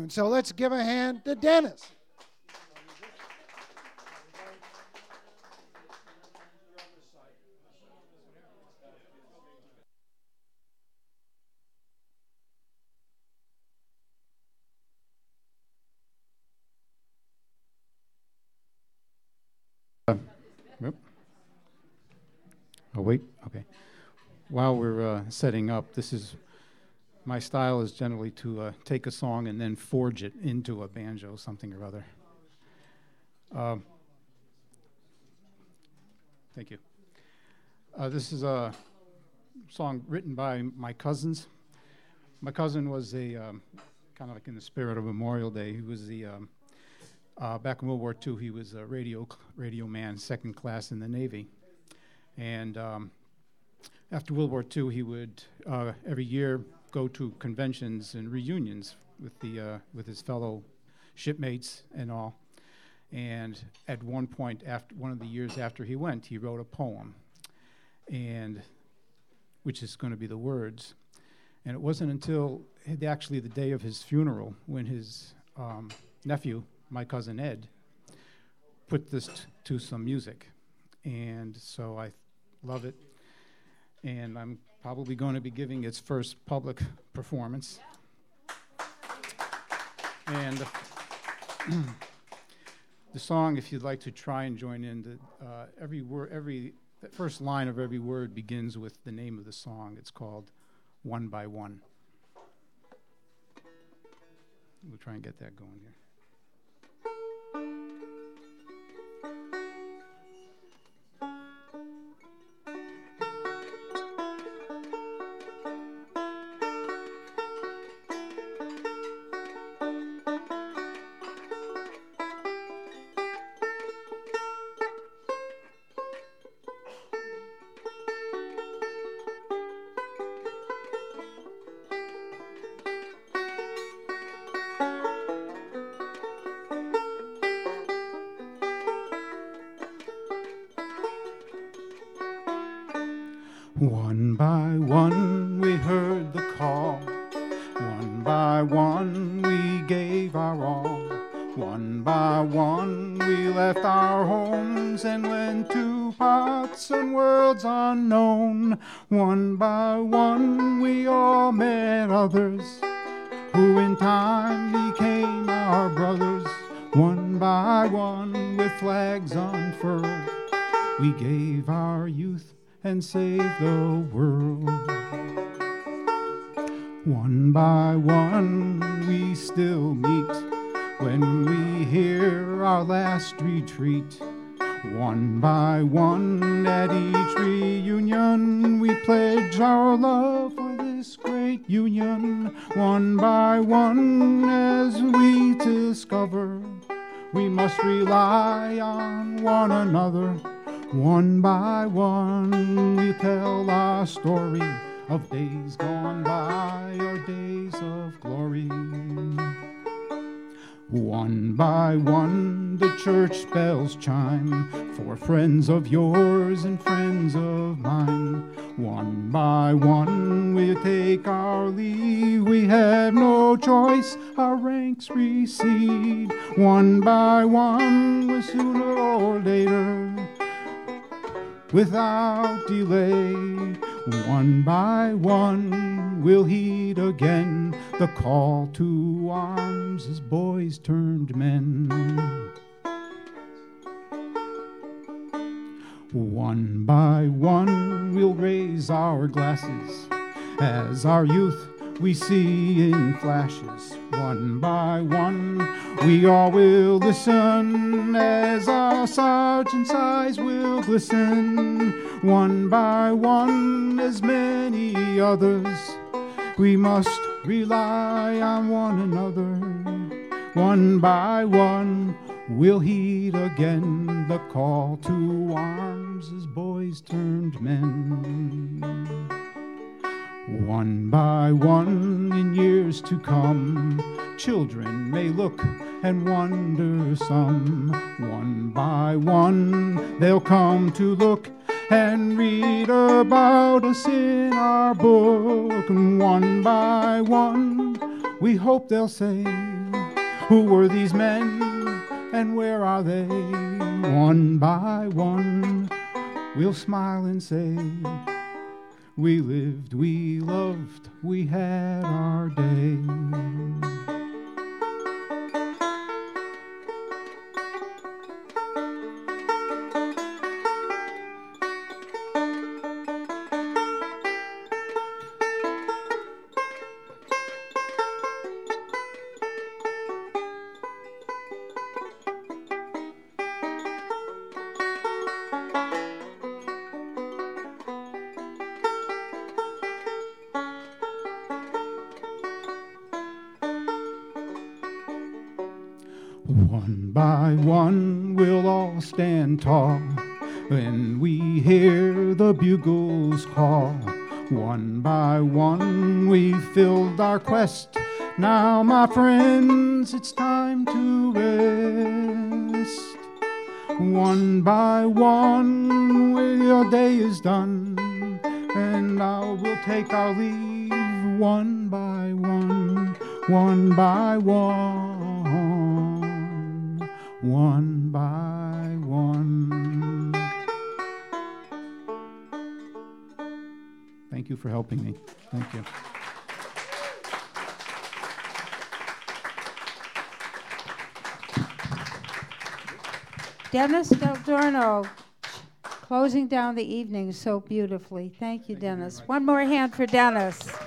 tune. So let's give a hand to Dennis. Oh, wait. Okay. While we're setting up, my style is generally to take a song and then forge it into a banjo, something or other. Thank you. This is a song written by my cousins. My cousin was a kind of like in the spirit of Memorial Day. He was back in World War II. He was a radio man, second class in the Navy. And after World War II, he would every year go to conventions and reunions with his fellow shipmates and all. And at one point, after one of the years after he went, he wrote a poem, and which is going to be the words. And it wasn't until actually the day of his funeral when his nephew, my cousin Ed, put this to some music. And so I love it, and I'm probably going to be giving its first public performance. And the song, if you'd like to try and join in, the first line of every word begins with the name of the song. It's called One by One. We'll try and get that going here. One by one we heard the call. One by one we gave our all. One by one we left our homes and went to parts and worlds unknown. One by one we all met others who in time became our brothers. One by one with flags unfurled, we gave our youth and save the world. One by one we still meet when we hear our last retreat. One by one at each reunion we pledge our love for this great union. One by one as we discover we must rely on one another. One by one we tell our story of days gone by, our days of glory. One by one the church bells chime for friends of yours and friends of mine. One by one we take our leave, we have no choice, our ranks recede. One by one, sooner or later, without delay, one by one we'll heed again the call to arms as boys turned men. One by one we'll raise our glasses as our youth we see in flashes. One by one we all will listen as our sergeant's eyes will glisten. One by one, as many others, we must rely on one another. One by one we'll heed again the call to arms as boys turned men. One by one in years to come, children may look and wonder some. One by one they'll come to look and read about us in our book. And one by one we hope they'll say, Who were these men and where are they? One by one, we'll smile and say, we lived, we loved, we had our day. One by one we'll all stand tall when we hear the bugles call. One by one we filled our quest. Now, my friends, it's time to rest. One by one, your day is done, and now we'll take our leave. One by one, one by one, one by one. Thank you for helping me. Thank you. Dennis Del Giorno, closing down the evening so beautifully. Thank you, Dennis. One more hand for Dennis.